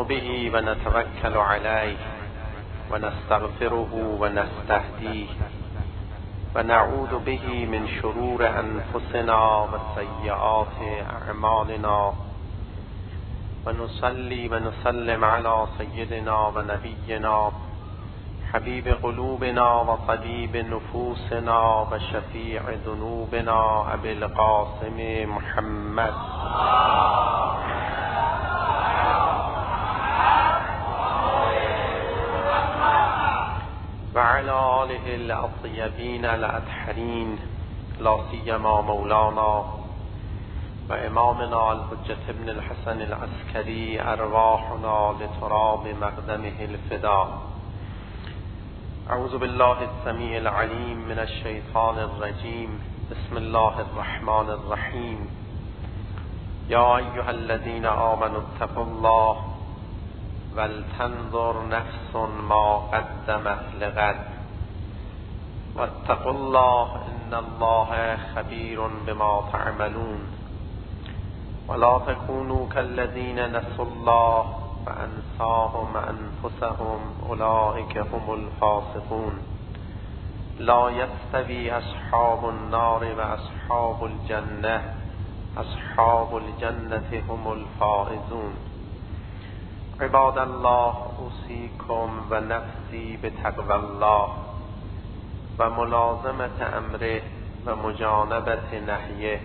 نؤمن به ونتوكل عليه ونستغفره ونستهديه ونعوذ به من شرور أنفسنا وسيئات أعمالنا ونصلي ونسلم على سيدنا ونبينا حبيب قلوبنا وطبيب نفوسنا وشفيع ذنوبنا أبي القاسم محمد وعلى آله الأطيبين الأطهرين لا سيما مولانا وإمامنا الحجة ابن الحسن العسكري أرواحنا لتراب مقدمه الفداء. أعوذ بالله السميع العليم من الشيطان الرجيم. بسم الله الرحمن الرحيم. يا أيها الذين آمنوا اتقوا الله ولتنظر نفس ما قدمت لغد واتقوا الله إن الله خبير بما تعملون ولا تكونوا كالذين نسوا الله فأنساهم أنفسهم أولئك هم الفاسقون. لا يستوي أصحاب النار وأصحاب الجنة أصحاب الجنة هم الفائزون. عباد الله أوصيكم ونفسي بتقوى الله وملازمة أمره ومجانبة نهيه.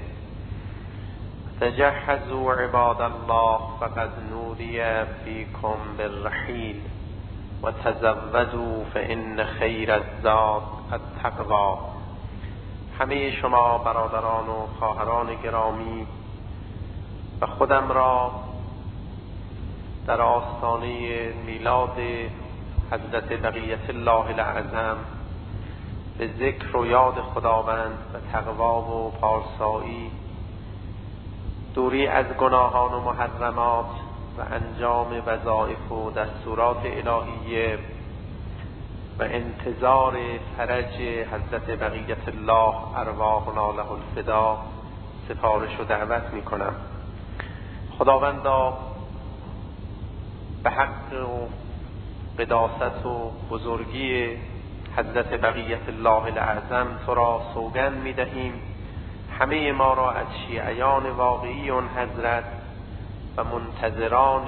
تجهزوا عباد الله فقد نودي فيكم بالرحيل وتزودوا فإن خير الزاد التقوى. همه شما برادران و خواهران گرامی و خودم را در آستانه میلاد حضرت بقیت الله الاعظم به ذکر و یاد خداوند و تقوا و پارسایی، دوری از گناهان و محرمات و انجام وظایف و دستورات الهیه و انتظار فرج حضرت بقیت الله ارواحنا له الفدا سفارش و دعوت می کنم. خداوندا به حق و قداست و بزرگی حضرت بقیت الله الاعظم تو را سوگند می دهیم همه ما را از شیعیان واقعی اون حضرت و منتظران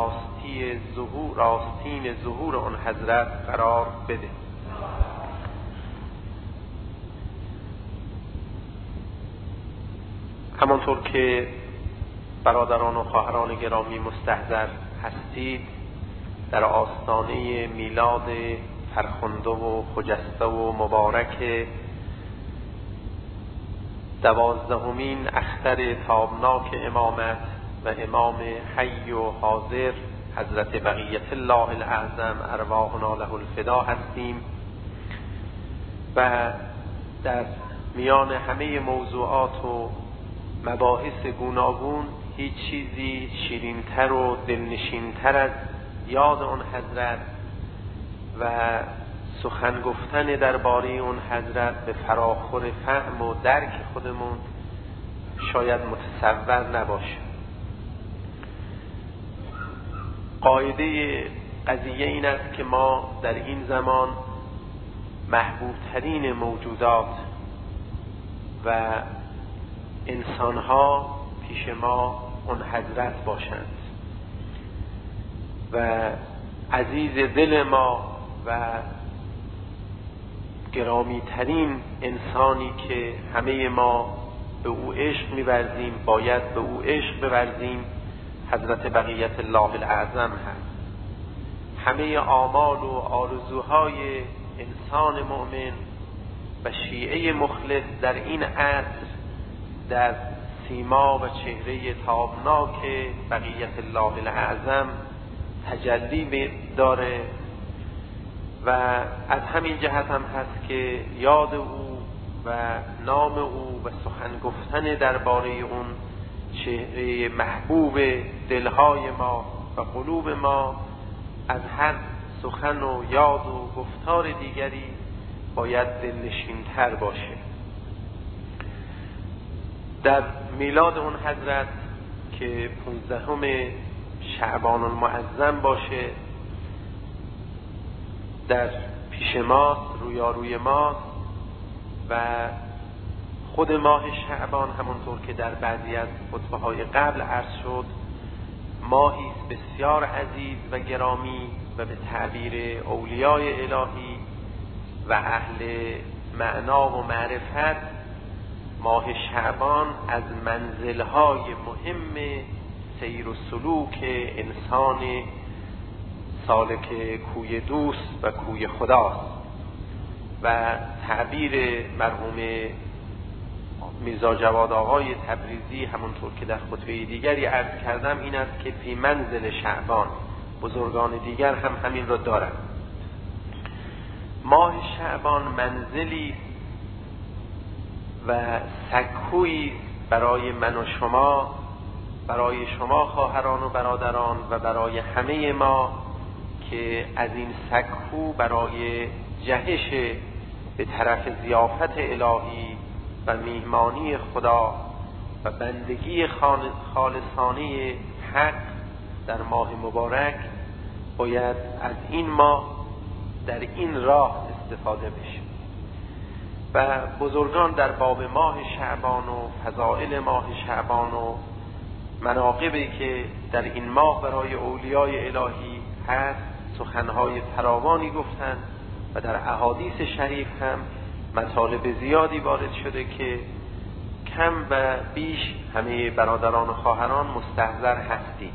راستین ظهور اون حضرت قرار بده. همانطور که برادران و خواهران گرامی مستحضر هستید، در آستانه میلاد فرخنده و خجسته و مبارک 12مین اختر تابناک امامت و امام حی و حاضر حضرت بقیت الله الاعظم ارواحنا له الفدا هستیم و در میان همه موضوعات و مباحث گوناگون هیچ چیزی شیرینتر و دلنشینتر از یاد اون حضرت و سخن گفتن درباره اون حضرت به فراخور فهم و درک خودمون شاید متصور نباشه. قاعده قضیه این است که ما در این زمان محبوب ترین موجودات و انسانها پیش ما اون حضرت باشند و عزیز دل ما و گرامی ترین انسانی که همه ما به او عشق می‌ورزیم، باید به او عشق بورزیم، حضرت بقیت الله الاعظم هست. همه آمال و آرزوهای انسان مؤمن و شیعه مخلص در این عصر در سیما و چهره تابناک بقیت الله الاعظم تجلی داره و از همین جهت هم هست که یاد او و نام او و سخن گفتن درباره اون چهره محبوب دلهای ما و قلوب ما از هر سخن و یاد و گفتار دیگری باید دلنشین‌تر باشه. در میلاد اون حضرت که 15 شعبان المعظم باشه، در پیش ماست، رویاروی ماست و خود ماه شعبان همونطور که در بعضی از خطبه‌های قبل عرض شد ماهی است بسیار عزیز و گرامی و به تعبیر اولیای الهی و اهل معنا و معرفت ماه شعبان از منزلهای مهم سیر و سلوک انسان سالک کوی دوست و کوی خداست و تعبیر مرحوم میرزا جواد آقای تبریزی همونطور که در خطبه دیگری عرض کردم این است که فی منزل شعبان، بزرگان دیگر هم همین را دارند. ماه شعبان منزلی و سکویی برای من و شما، برای شما خواهران و برادران و برای همه ما که از این سکو برای جهش به طرف ضیافت الهی و میهمانی خدا و بندگی خالصانه حق در ماه مبارک باید از این ماه در این راه استفاده بشه و بزرگان در باب ماه شعبان و فضائل ماه شعبان و مناقبی که در این ماه برای اولیای الهی هست سخنهای فراوانی گفتند و در احادیث شریف هم مطالب زیادی وارد شده که کم و بیش همه برادران و خواهران مستحضر هستید.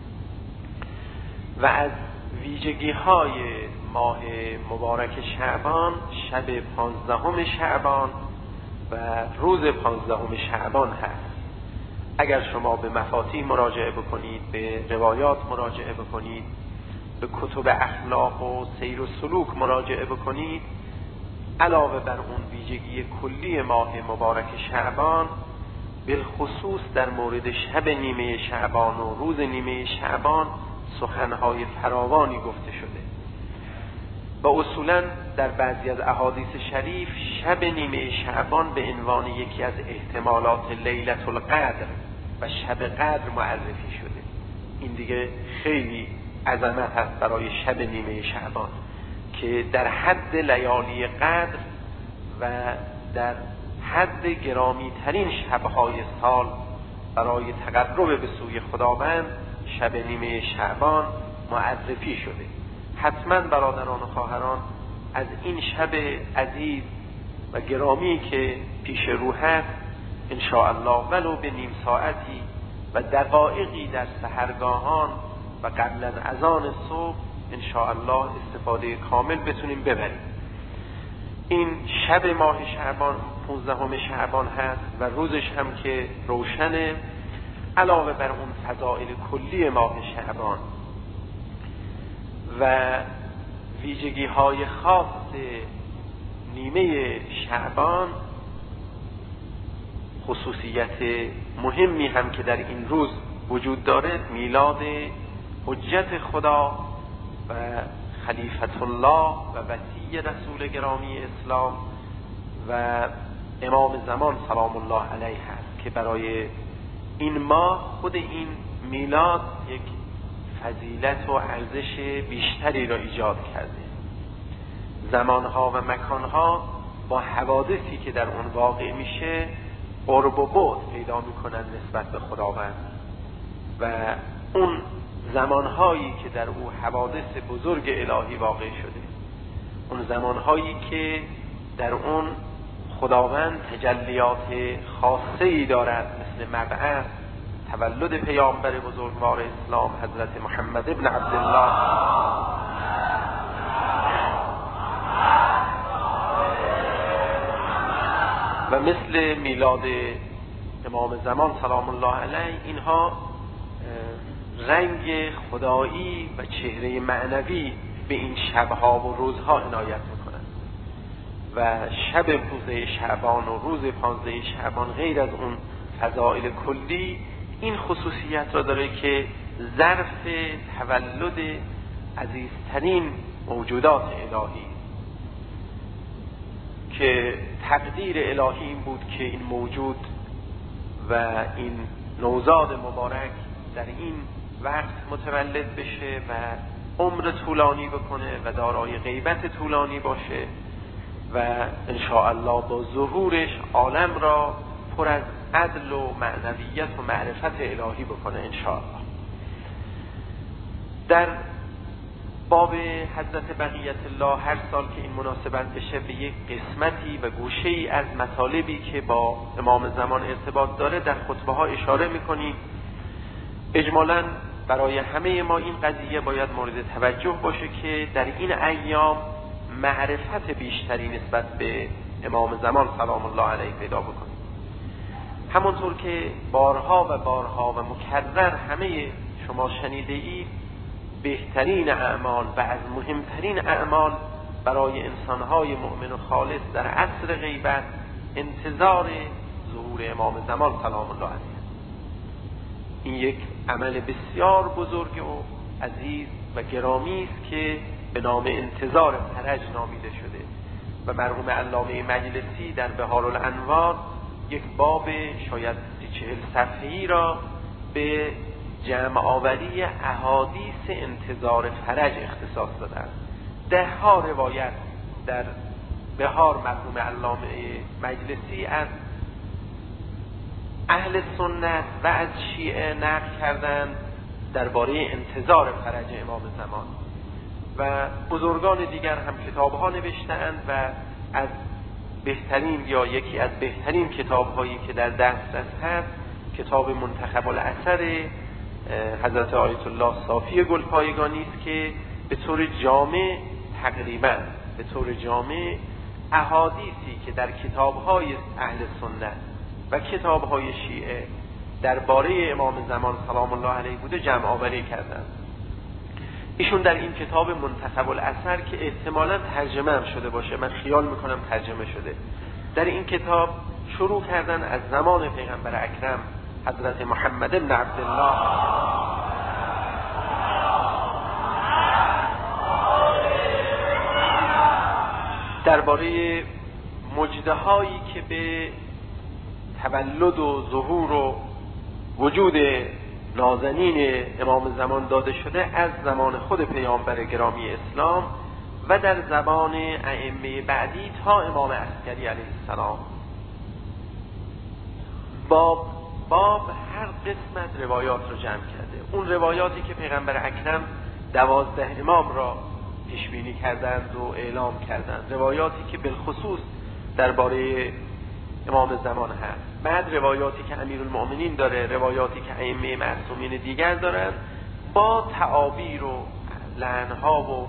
و از ویژگی های ماه مبارک شعبان شب 15 شعبان و روز 15 شعبان هست. اگر شما به مفاتیح مراجعه بکنید، به روایات مراجعه بکنید، به کتب اخلاق و سیر و سلوک مراجعه بکنید، علاوه بر اون ویژگی کلی ماه مبارک شعبان بالخصوص در مورد شب نیمه شعبان و روز نیمه شعبان سخنهای فراوانی گفته شده و اصولا در بعضی از احادیث شریف شب نیمه شعبان به عنوان یکی از احتمالات لیلة القدر و شب قدر معرفی شده. این دیگه خیلی عظمت هست برای شب نیمه شعبان که در حد لیالی قدر و در حد گرامی ترین شبهای سال برای تقرب به سوی خداوند شب نیمه شعبان معرفی شده. حتما برادران و خواهران از این شب عزیز و گرامی که پیش رو هست انشاءالله ولو به نیم ساعتی و دقایقی در سحرگاهان و قبل از اذان صبح انشاءالله استفاده کامل بتونیم ببریم. این شب ماه شعبان 15 شعبان هست و روزش هم که روشنه. علاوه بر اون فضائل کلی ماه شعبان و ویژگی های خاص نیمه شعبان، خصوصیت مهمی هم که در این روز وجود داره میلاد حجت خدا و خلیفت الله و وصی رسول گرامی اسلام و امام زمان سلام الله علیه هست که برای این ماه خود این میلاد یک فضیلت و ارزش بیشتری را ایجاد کرده. زمانها و مکانها با حوادثی که در اون واقع میشه قرب و بعد پیدا میکنن نسبت به خداوند و اون زمانهایی که در او حوادث بزرگ الهی واقع شده، اون زمانهایی که در اون خداوند تجلیات خاصه‌ای دارد مثل مبعث، تولد پیامبر بزرگوار اسلام حضرت محمد ابن عبدالله و مثل میلاد امام زمان سلام الله علیه، اینها رنگ خدایی و چهره معنوی به این شبها و روزها عنایت میکنند و شب 15 شعبان و روز 15 شعبان غیر از اون فضائل کلی این خصوصیت را داره که ظرف تولد عزیزترین موجودات الهی که تقدیر الهی این بود که این موجود و این نوزاد مبارک در این وقت متولد بشه و عمر طولانی بکنه و دارای غیبت طولانی باشه و ان شاء الله با ظهورش عالم را پر از عدل و معنویت و معرفت الهی بکنه ان شاء الله. در باب حضرت بقیت الله هر سال که این مناسبت بشه به یک قسمتی و گوشه‌ای از مطالبی که با امام زمان ارتباط داره در خطبه ها اشاره می‌کنیم. اجمالاً برای همه ما این قضیه باید مورد توجه باشه که در این ایام معرفت بیشتری نسبت به امام زمان سلام الله علیه پیدا بکنیم. همونطور که بارها و بارها و مکرر همه شما شنیده اید، بهترین اعمال و از مهمترین اعمال برای انسانهای مؤمن و خالص در عصر غیبت انتظار ظهور امام زمان سلام الله علیه. این یک عمل بسیار بزرگ و عزیز و گرامی است که به نام انتظار فرج نامیده شده و مرحوم علامه مجلسی در بهارالانوار یک باب شاید 40 صفحه‌ای را به جمع آوری احادیث انتظار فرج اختصاص دادند. 10 روایت در بهار مرحوم علامه مجلسی از اهل سنت و از شیعه نقل کردند درباره انتظار فرج امام زمان و بزرگان دیگر هم کتاب‌ها نوشتند و از بهترین یا یکی از بهترین کتاب‌هایی که در دسترس هست کتاب منتخب الاثر حضرت آیت الله صافی گلپایگانی است که به طور جامع تقریبا به طور جامع احادیثی که در کتاب‌های اهل سنت و کتاب‌های شیعه درباره امام زمان سلام الله علیه بوده جمع آوری کردند. ایشون در این کتاب منتخب الاثر که احتمالاً ترجمه هم شده باشه، من خیال میکنم ترجمه شده، در این کتاب شروع کردن از زمان پیغمبر اکرم حضرت محمد بن عبدالله درباره مجدهایی که به تولد و ظهور و وجود نازنین امام زمان داده شده از زمان خود پیامبر گرامی اسلام و در زبان ائمه بعدی تا امام عسکری علیه السلام. باب هر قسمت روایات رو جمع کرده. اون روایاتی که پیغمبر اکرم 12 امام را پیش بینی کردند و اعلام کردند، روایاتی که بالخصوص درباره امام زمان هست، بعد روایاتی که امیرالمؤمنین داره، روایاتی که ائمه معصومین دیگر دارن، با تعابیر و لعنها و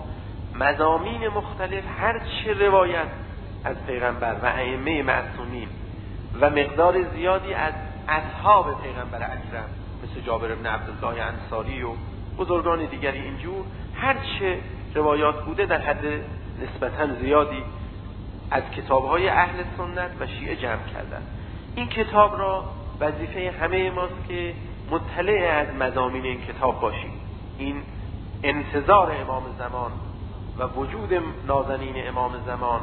مضامین مختلف هر چه روایت از پیغمبر و ائمه معصومین و مقدار زیادی از اصحاب پیغمبر اکرم مثل جابر بن عبدالله انصاری و بزرگان دیگری اینجور، هر چه روایات بوده در حد نسبتاً زیادی از کتاب‌های اهل سنت و شیعه جمع کردن. این کتاب را وظیفه همه ماست که مطلع از مضامین این کتاب باشیم. این انتظار امام زمان و وجود نازنین امام زمان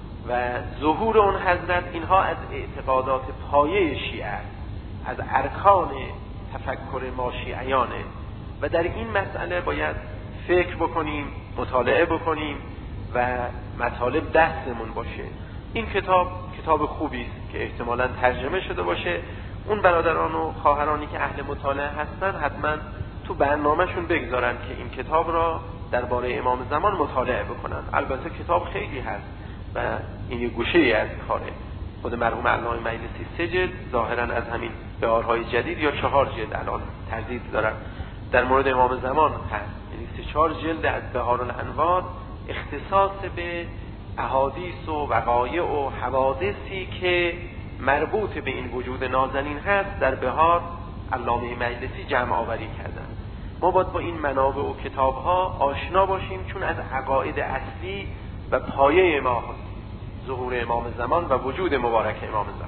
و ظهور اون حضرت، اینها از اعتقادات پایه شیعه است، از ارکان تفکر ما شیعیانه و در این مسئله باید فکر بکنیم، مطالعه بکنیم و مطالب دستمون باشه. این کتاب خوبی است که احتمالاً ترجمه شده باشه. اون برادران و خواهرانی که اهل مطالعه هستن حتما تو برنامهشون بگذارن که این کتاب را درباره امام زمان مطالعه بکنن. البته کتاب خیلی هست و این یه گوشه‌ای از کاره. خود مرحوم علامه مجلسی 3 جلد ظاهراً از همین بهارهای جدید یا 4 جلد الان تردید دارن در مورد امام زمان هست، یعنی 3-4 جلد از بهارالانوار اختصاص به احادیث و وقایع و حوادثی که مربوط به این وجود نازنین هست در بهار علامه مجلسی جمع آوری کردن. ما باید با این منابع و کتاب‌ها آشنا باشیم، چون از عقاید اصلی و پایه ما ظهور امام زمان و وجود مبارک امام زمان.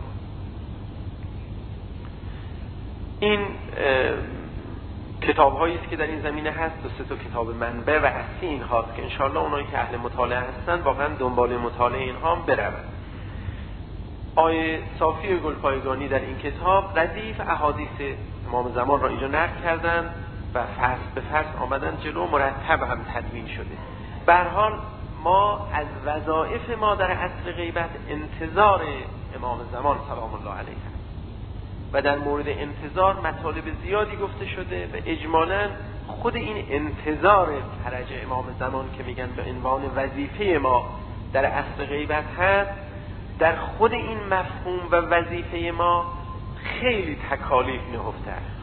این کتاب‌هایی است که در این زمینه هست و 3 کتاب منبع و اصلی این هاست که انشاءالله اونایی که اهل مطالعه هستن واقعا دنبال مطالعه اینها هم بروند. آیه صافی گلپایگانی در این کتاب ردیف احادیث امام زمان را اینجا نقل کردن و فصل به فصل آمدن جلو، مرتب هم تدوین شده. به هر حال ما از وظایف ما در عصر غیبت انتظار امام زمان سلام الله علیه و در مورد انتظار مطالب زیادی گفته شده و اجمالاً خود این انتظار فرج امام زمان که میگن به عنوان وظیفه ما در عصر غیبت هست، در خود این مفهوم و وظیفه ما خیلی تکالیف نهفته است.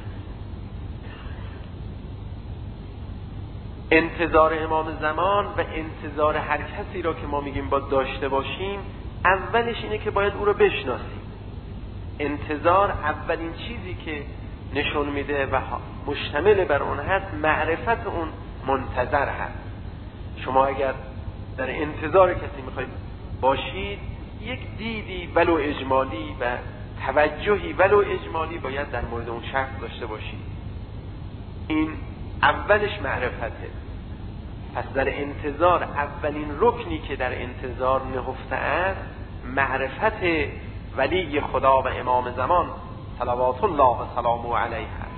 انتظار امام زمان و انتظار هر کسی را که ما میگیم با داشته باشیم، اولش اینه که باید او را بشناسیم. انتظار اولین چیزی که نشون میده و مشتمل بر اون هست معرفت اون منتظر هست. شما اگر در انتظار کسی میخواید باشید، یک دیدی ولو اجمالی و توجهی ولو اجمالی باید در مورد اون شخص داشته باشید. این اولش معرفته. پس در انتظار اولین رکنی که در انتظار نهفته است معرفت ولی خدا و امام زمان صلوات الله و سلامه علیه است.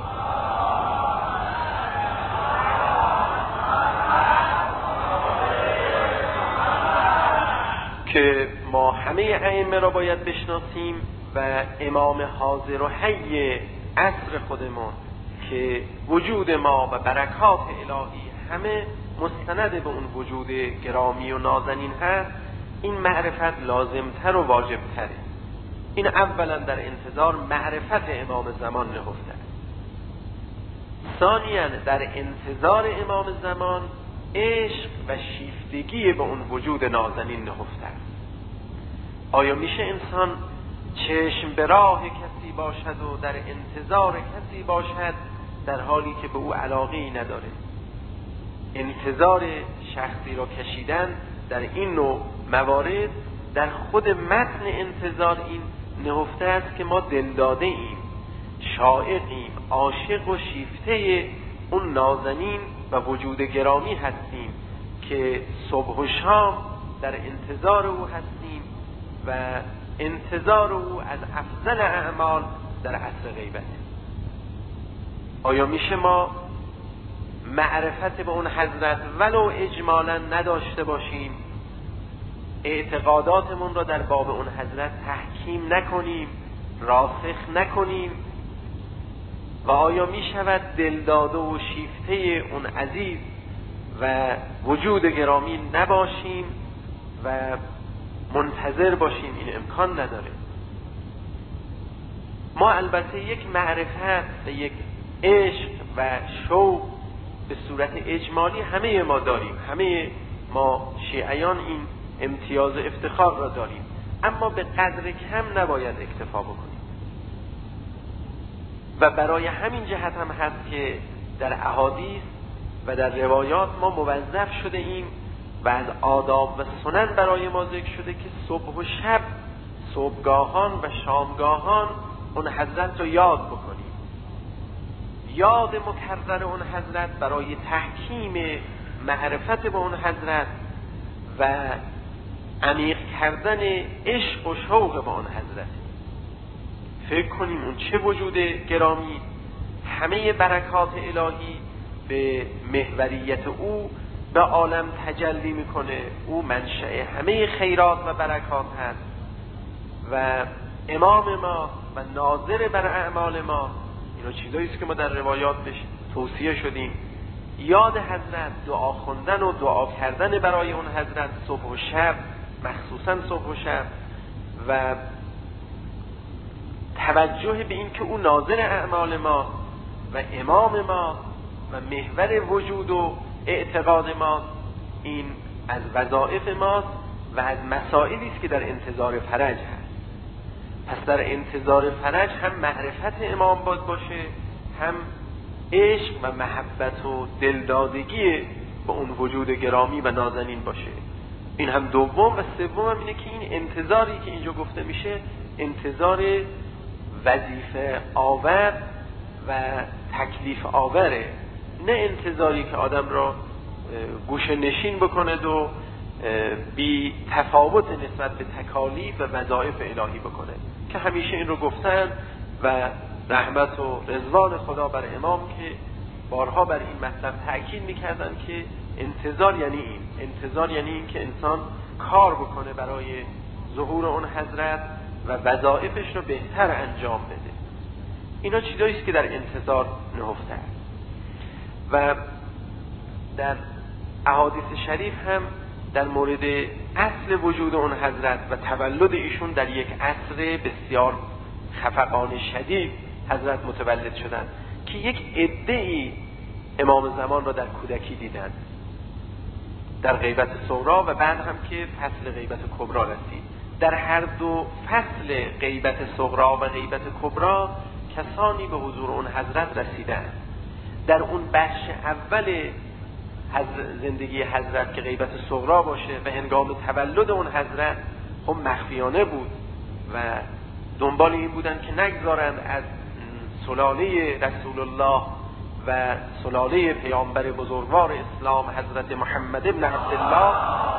که ما همه ائمه را باید بشناسیم و امام حاضر و حی عصر خودمون که وجود ما و برکات الهی همه مستند به اون وجود گرامی و نازنین هست، این معرفت لازمتر و واجبتره. این اولا در انتظار معرفت امام زمان نهفته است. ثانیاً در انتظار امام زمان عشق و شیفتگی به اون وجود نازنین نهفته است. آیا میشه انسان چشم به راه کسی باشد و در انتظار کسی باشد در حالی که به او علاقه‌ای نداره؟ انتظار شخصی را کشیدن در این نوع موارد در خود متن انتظار این نهفته است که ما دلداده ایم، شائقیم، عاشق و شیفته اون نازنین و وجود گرامی هستیم که صبح و شام در انتظار او هستیم و انتظار او از افضل اعمال در عصر غیبت. آیا میشه ما معرفت به اون حضرت ولو اجمالا نداشته باشیم، اعتقاداتمون را در باب اون حضرت تحکیم نکنیم، راسخ نکنیم؟ و آیا می شود دلداده و شیفته اون عزیز و وجود گرامی نباشیم و منتظر باشیم؟ این امکان نداره. ما البته یک معرفت و یک عشق و شوق به صورت اجمالی همه ما داریم، همه ما شیعیان این امتیاز و افتخار را داریم، اما به قدر کم نباید اکتفا بکنیم. و برای همین جهت هم هست که در احادیث و در روایات ما موظف شده ایم و از آداب و سنن برای ما ذکر شده که صبح و شب، صبحگاهان و شامگاهان اون حضرت رو یاد بکنیم. یاد مکرر اون حضرت برای تحکیم معرفت به اون حضرت و عمیق کردن عشق و شوق به اون حضرت. فکر کنیم اون چه وجود گرامی، همه برکات الهی به محوریت او به عالم تجلی میکنه. او منشأ همه خیرات و برکات هست و امام ما و ناظر بر اعمال ما. اینا چیزایی است که ما در روایات بهش توصیه شدیم. یاد حضرت، دعا خوندن و دعا کردن برای اون حضرت صبح و شب، مخصوصا صبح و شب، و توجه به این که او ناظر اعمال ما و امام ما و محور وجود و اعتقاد ما، این از وظایف ماست و از مسائلی است که در انتظار فرج هست. پس در انتظار فرج هم معرفت امام باشه، هم عشق و محبت و دلدادگی به اون وجود گرامی و نازنین باشه. این هم دوم. و سوم هم اینه که این انتظاری که اینجا گفته میشه انتظار وظیفه آور و تکلیف آوره، نه انتظاری که آدم را گوشه نشین بکنه و بی تفاوت نسبت به تکالیف و وظایف الهی بکنه، که همیشه این رو گفتن و رحمت و رضوان خدا بر امام که بارها بر این مطلب تأکید میکردن که انتظار یعنی این که انسان کار بکنه برای ظهور اون حضرت و وظایفش رو بهتر انجام بده. اینا چیزایی است که در انتظار نهفته است. و در احادیث شریف هم در مورد اصل وجود اون حضرت و تولد ایشون در یک عصر بسیار خفقان شدید حضرت متولد شدند که یک عده‌ای امام زمان را در کودکی دیدند، در غیبت صغرا و بعد هم که فصل غیبت کبرا رسید. در هر دو فصل غیبت صغرا و غیبت کبرا کسانی به حضور اون حضرت رسیدند. در اون بخش اول زندگی حضرت که غیبت صغرا باشه و هنگام تولد اون حضرت خب مخفیانه بود و دنبال این بودن که نگذارند از سلاله رسول الله و سلاله پیامبر بزرگوار اسلام حضرت محمد ابن عبدالله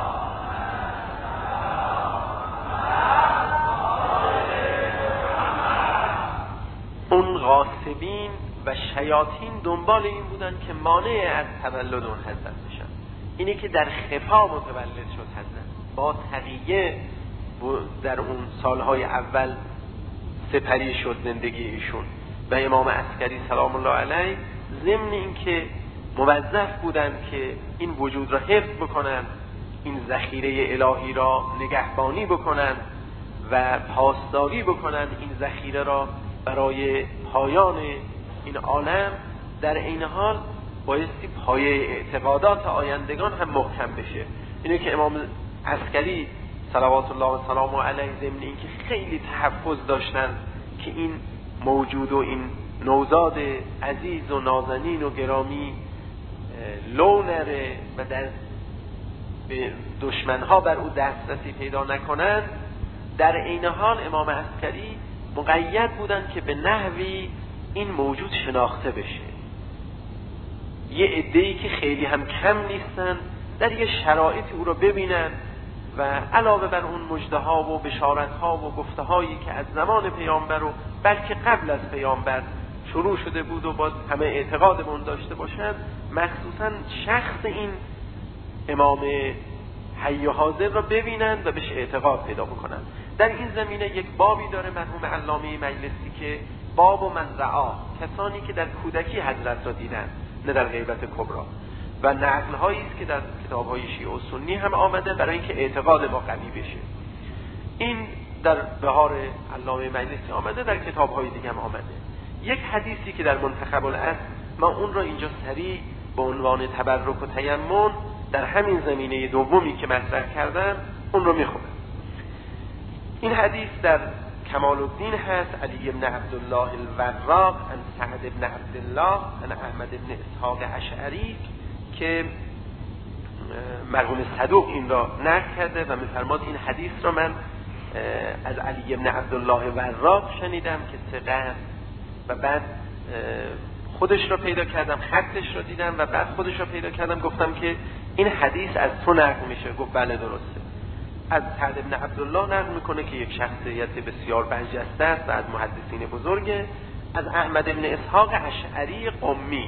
اون غاصبین و شیاطین دنبال این بودن که مانع از تولد اون حضرت بشن. اینی که در خفا متولد شد حضرت، با تقیه در اون سالهای اول سپری شد زندگی ایشون. و امام عسکری سلام الله علیه ضمن این که موظف بودن که این وجود را حفظ بکنن، این ذخیره الهی را نگهبانی بکنن و پاسداری بکنن این ذخیره را برای پایان این عالم، در این حال بایستی پایه اعتقادات آیندگان هم محکم بشه. اینه که امام عسکری صلوات الله و سلام علیه ضمن این که خیلی تحفظ داشتن که این موجود و این نوزاد عزیز و نازنین و گرامی لو نره و در دشمنها بر او دسترسی پیدا نکنند. در این حال امام عسکری مقید بودن که به نحوی این موجود شناخته بشه. یه عده‌ای که خیلی هم کم نیستن در یه شرایطی او را ببینن و علاوه بر اون مژده‌ها و بشارت‌ها و گفته‌هایی که از زمان پیامبر و بلکه قبل از پیامبر شروع شده بود و باز همه اعتقادمون داشته باشند، مخصوصاً شخص این امام حی و حاضر را ببینند و بهش اعتقاد پیدا بکنند. در این زمینه یک بابی داره مرحوم علامه مجلسی که باب و من رعا، کسانی که در کودکی حضرت را دیدند نه در غیبت کبرا، و نقل‌هایی است که در کتاب‌های شیعه و سنی هم آمده برای اینکه اعتقاد ما قوی بشه. این در بهار علامه مجلسی آمده، در کتاب‌های دیگه هم آمده. یک حدیثی که در منتخب الاصل، من اون را اینجا سریع به عنوان تبرک و تیمم در همین زمینه دومی که مطرح کردم اون رو میخونم. این حدیث در کمال الدین هست، علی بن عبدالله الوراق عن سعد بن عبدالله عن احمد بن اسحاق اشعری که مرحوم صدوق این را نقل کرده و می‌فرماد این حدیث را من از علی بن عبدالله وراق شنیدم که ثقه و بعد خودش را پیدا کردم، خطش را دیدم و بعد خودش را پیدا کردم، گفتم که این حدیث از تو نقل میشه؟ گفت بله درسته. از سعد بن عبدالله نقل میکنه که یک شخصیت بسیار برجسته است و از محدثین بزرگه. از احمد بن اسحاق اشعری قمی.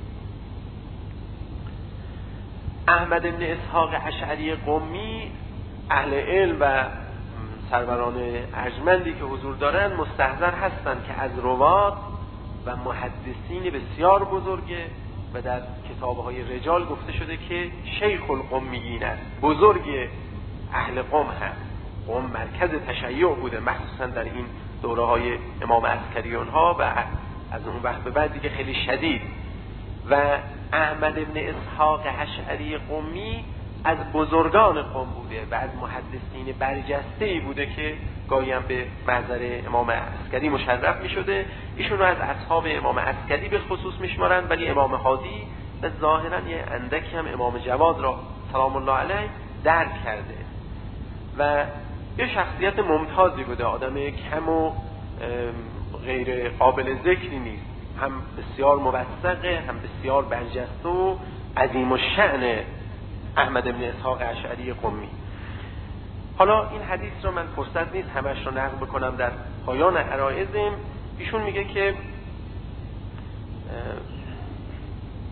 احمد بن اسحاق اشعری قمی اهل علم و سروران ارجمندی که حضور دارند مستحضر هستند که از روات و محدثین بسیار بزرگه و در کتاب‌های رجال گفته شده که شیخ القمیین است، بزرگ اهل قم هست. قم مرکز تشیع بوده مخصوصا در این دوره‌های امام عسکری اونها و از اون وقت به بعد دیگه خیلی شدید. و احمد بن اسحاق اشعری قمی از بزرگان قم بوده و از محدثین برجسته‌ای بوده که گاهی هم به محضر امام عسکری مشرف می شده. ایشون رو از اصحاب امام عسکری به خصوص می شمارند، ولی امام هادی و ظاهرا یه اندکی هم امام جواد را سلام الله علیه درک کرده و یه شخصیت ممتازی بوده، آدم کم و غیر قابل ذکری نیست، هم بسیار موثقه، هم بسیار برجسته و عظیم الشأن احمد بن اسحاق اشعری قمی. حالا این حدیث رو من فرصت نیست همش رو نقل بکنم در پایان عرایزم. ایشون میگه که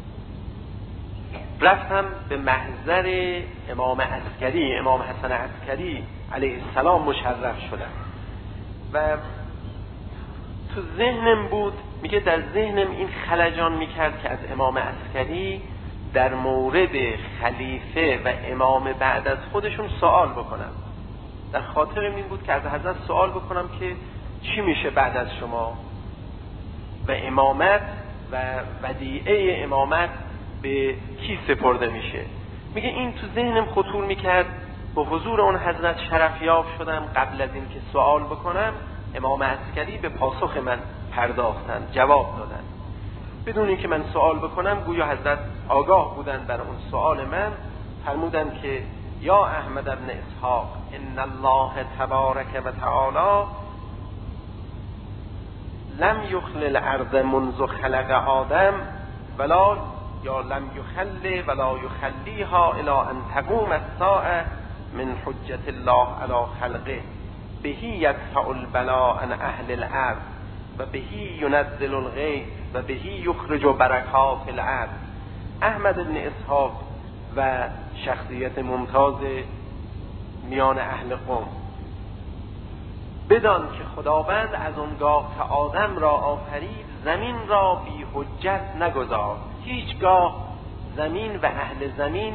رفتم به محضر امام عسکری، امام حسن عسکری علیه السلام مشرف شدم و تو ذهنم بود، میگه در ذهنم این خلجان میکرد که از امام عسکری در مورد خلیفه و امام بعد از خودشون سوال بکنم. در خاطرم این بود که از حضرت سوال بکنم که چی میشه بعد از شما و امامت و ودیعه امامت به کی سپرده میشه. میگه این تو ذهنم خطور میکرد، به حضور اون حضرت شرفیاب شدم. قبل از این که سوال بکنم امام عسکری به پاسخ من پرداختن، جواب دادن بدون اینکه من سوال بکنم. گویا حضرت آگاه بودن بر اون سوال من. فرمودن که یا احمد ابن اسحاق ان الله تبارک و تعالی لم یخل الارض منذ خلق آدم ولا یا لم یخل ولا یخلیها الى ان تقوم الساعه من حجت الله علی خلقه بهی یدفع البلاء عن اهل الارض و بهی ینزل الغیث و بهی یخرج برکات الارض. احمد بن اسحاق و شخصیت ممتاز میان اهل قم، بدان که خداوند از اونگاه که آدم را آفرید زمین را بی حجت نگذارد. هیچگاه زمین و اهل زمین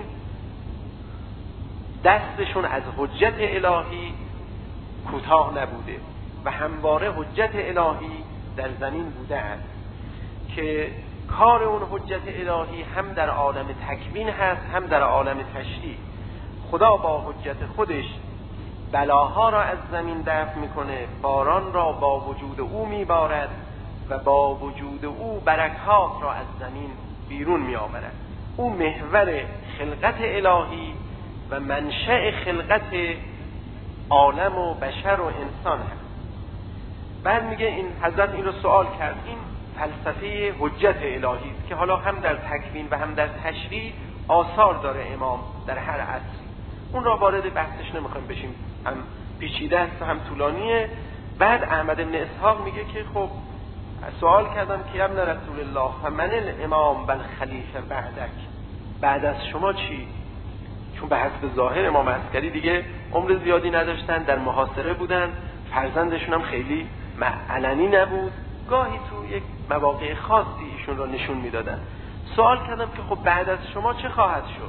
دستشون از حجت الهی کوتاه نبوده و همواره حجت الهی در زمین بوده است که کار اون حجت الهی هم در عالم تکوین هست هم در عالم تشریع. خدا با حجت خودش بلاها را از زمین دفع میکنه، باران را با وجود او میبارد و با وجود او برکات را از زمین بیرون میآورد. او محور خلقت الهی و منشأ خلقت عالم و بشر و انسان هست. بعد میگه این حضرت این رو سوال کرد. این فلسفه حجت الهی است که حالا هم در تکوین و هم در تشریع آثار داره امام در هر عصری. اون را وارد بحثش نمیخوایم بشیم، هم پیچیده است و هم طولانیه. بعد احمد بن اسحاق میگه که خب سوال کردم که ابن رسول الله فمن الامام بل خلیفه بعدک، بعد از شما چی؟ چون به حسب ظاهر امام عسکری دیگه عمر زیادی نداشتن، در محاصره بودن، فرزندشون هم خیلی علنی نبود، گاهی تو یک مواقع خاصی ایشون را نشون میدادن. سوال کردم که خب بعد از شما چه خواهد شد؟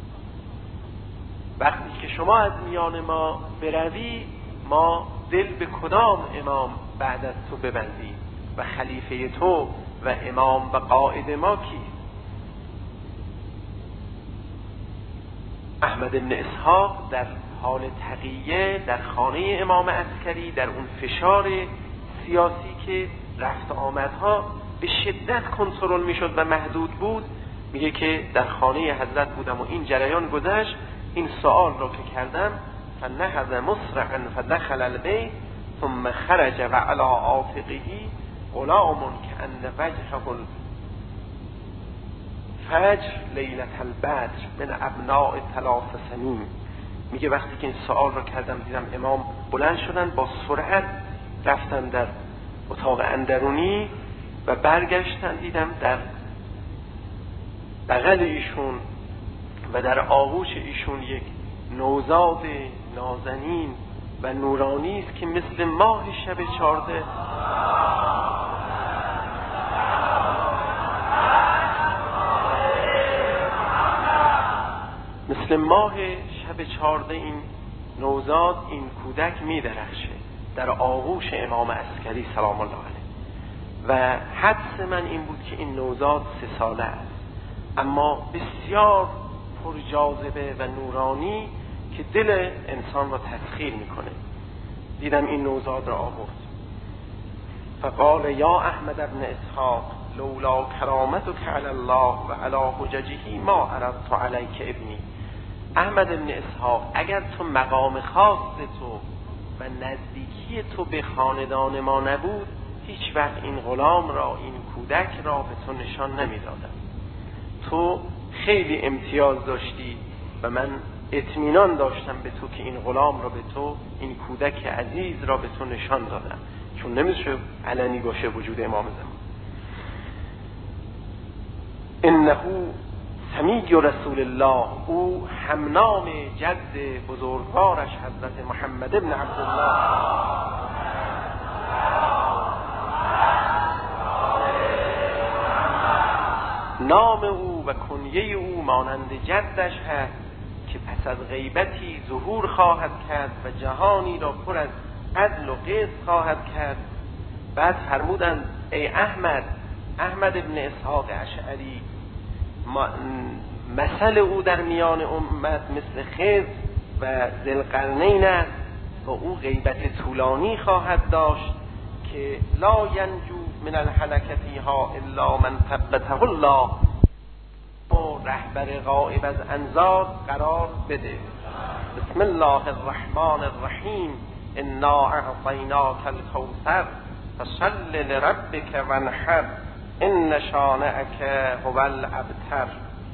وقتی که شما از میان ما بروی ما دل به کدام امام بعد از تو ببندیم و خلیفه تو و امام و قائد ما کیست؟ احمد بن اسحاق در حال تقیه در خانه امام عسکری، در اون فشار سیاسی که رفت آمدها به شدت کنترل میشد و محدود بود، میگه که در خانه حضرت بودم و این جریان گذشت. این سوال را که کردم فنهض مسرعا فدخل البیت ثم خرج و علی عاتقه غلام کأن وجهه الفجر لیلة البدر من ابناء 3 سنین. میگه وقتی که این سوال را کردم دیدم امام بلند شدن، با سرعت رفتن در اتاق اندرونی و برگشتن، دیدم در بغل ایشون و در آغوش ایشون یک نوزاد نازنین و نورانی است که مثل ماه شب 14 مثل ماه شب 14 این نوزاد، این کودک می درخشه در آغوش امام عسکری سلام الله علیه. و حدس من این بود که این نوزاد 3 ساله است، اما بسیار پر جاذبه و نورانی که دل انسان را تسخیر میکنه. دیدم این نوزاد را آورد. فقال یا احمد ابن اسحاق لولا کرامتک علی الله و علی حججه ما عرضت علیک ابنی. احمد ابن اسحاق اگر تو مقام خاص تو و نزدیکی تو به خاندان ما نبود، هیچ وقت این غلام را، این کودک را به تو نشان نمیدادم. تو خیلی امتیاز داشتی و من اطمینان داشتم به تو که این غلام را به تو، این کودک عزیز را به تو نشان دادم، چون نمیشه علنی باشه وجود امام زمان. انه سمی رسول الله، او همنام جد بزرگوارش حضرت محمد ابن عبدالله نام او و کنیه او مانند جدش هست که پس از غیبتی ظهور خواهد کرد و جهانی را پر از عدل و قسط خواهد کرد. بعد فرمودند ای احمد ابن اسحاق اشعری، مثل او در میان امت مثل خضر و ذوالقرنین است و او غیبت طولانی خواهد داشت که لا ینجو من الهلکه فیها الا من ثبته الله، و رهبر غائب از انذار قرار بده. بسم الله الرحمن الرحیم، انا اعطیناک الکوثر فصل لربک وانحر ان شانئک هو الابتر.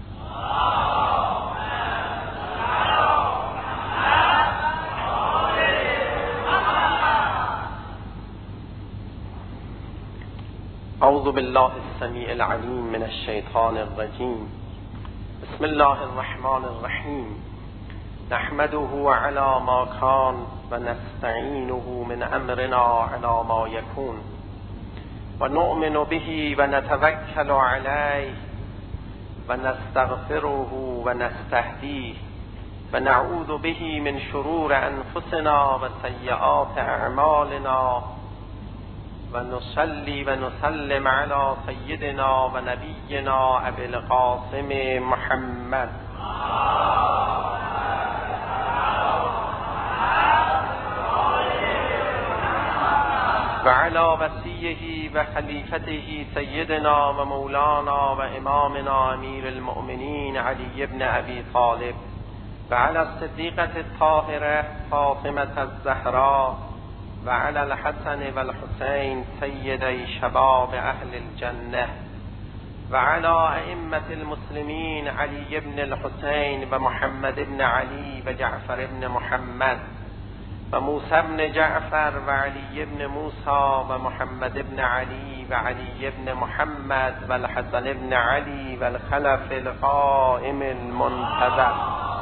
اعوذ بالله السمیع العلیم من الشیطان الرجیم. بسم الله الرحمن الرحیم. نحمده علی ما کان و نستعینه من امرنا علی ما یکون و نؤمن به و نتوکل علیه و نستغفره و نستهدیه و نعوذ به من شرور انفسنا و سیئات اعمالنا و نصلی و نسلم علی سیدنا و نبینا ابی القاسم محمد و علی وصیه و خلیفته سیدنا و مولانا و امامنا امیر المؤمنین علی ابن ابی طالب و علی الصدیقة الطاهرة فاطمة الزهراء و علی الحسن و الحسین سیدی شباب اهل الجنه و علی ائمة المسلمین علی ابن الحسین و محمد ابن علی و جعفر ابن محمد و موسی ابن جعفر و علی ابن موسی و محمد ابن علی و علی ابن محمد و الحسن ابن علی و الخلف القائم المنتظر.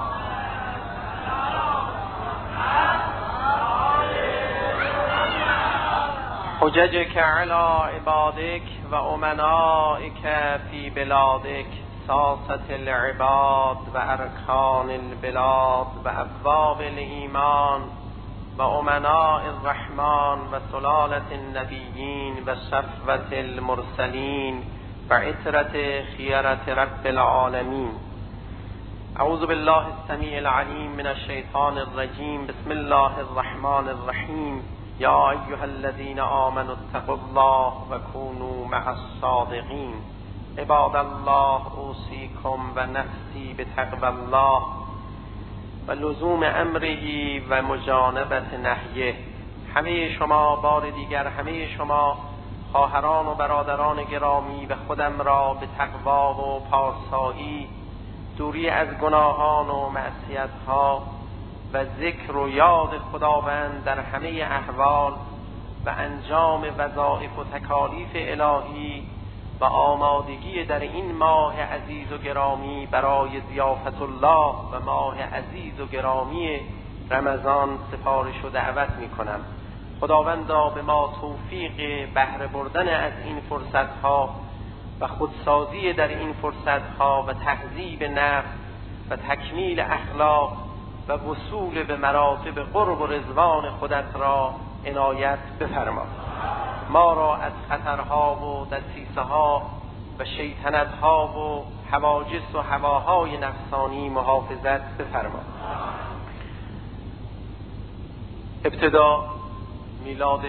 حججك على عبادك و امنائك في بلادك ساسة العباد و ارکان البلاد و ابواب الایمان و امناء الرحمن و سلالة النبیین و صفوة المرسلین و عترة خیرة رب العالمین. اعوذ بالله السمیع العلیم من الشیطان الرجیم. بسم الله الرحمن الرحیم. یا ایها الذین آمنوا اتقوا الله و کونوا مع الصادقین. عباد الله اوصیکم و نفسی بتقوی الله و لزوم امره و مجانبت نهیه. همه شما بار دیگر همه شما خواهران و برادران گرامی و خودم را به تقوا و پارسایی، دوری از گناهان و معصیت‌ها و ذکر و یاد خداوند در همه احوال و انجام وظایف و تکالیف الهی و آمادگی در این ماه عزیز و گرامی برای ضیافت الله و ماه عزیز و گرامی رمضان سفارش و دعوت می کنم. خداوندا به ما توفیق بهره بردن از این فرصتها و خودسازی در این فرصتها و تهذیب نفس و تکمیل اخلاق و وصول به مراتب قرب و رضوان خودت را عنایت بفرما. ما را از خطرها و دسیسه ها و شیطنت ها و حواجس و هواهای نفسانی محافظت بفرما. ابتدا میلاد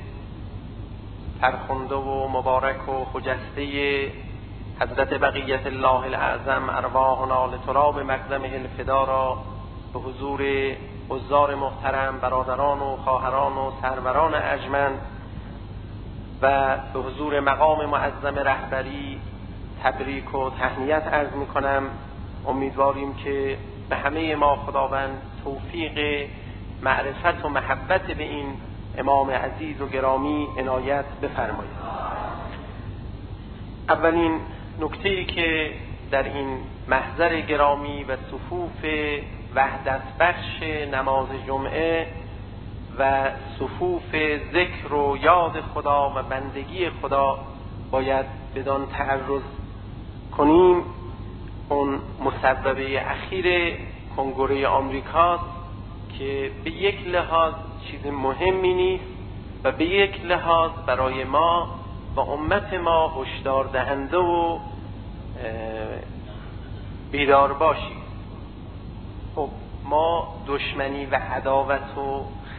فرخنده و مبارک و خجسته حضرت بقیت الله الاعظم ارواحنا لتراب مقدمه الفدا را به حضور حضار محترم، برادران و خواهران و سروران ارجمند و به حضور مقام معظم رهبری تبریک و تهنیت عرض می کنم. امیدواریم که به همه ما خداوند توفیق معرفت و محبت به این امام عزیز و گرامی عنایت بفرمایید. اولین نکته‌ای که در این محضر گرامی و صفوف وحدت بخش نماز جمعه و صفوف ذکر و یاد خدا و بندگی خدا باید بدان تعرض کنیم. اون مسببه اخیر کنگره آمریکاست که به یک لحاظ چیز مهمی نیست و به یک لحاظ برای ما و امت ما هشدار دهنده و بیدار باشیم. خب ما دشمنی و عداوت و